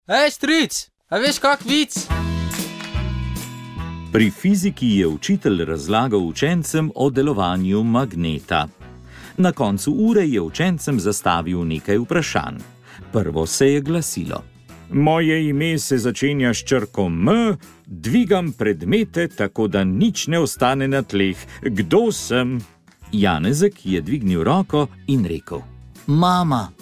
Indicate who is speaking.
Speaker 1: Stric, a veš kak vic?
Speaker 2: Pri fiziki je učitelj razlagal učencem o delovanju magneta. Na koncu ure je učencem zastavil nekaj vprašanj. Prvo se je glasilo: Moje ime se začenja s črko M, dvigam predmete, tako da nič ne ostane na tleh. Kdo sem? Janezek je dvignil roko in rekel:
Speaker 1: Mama.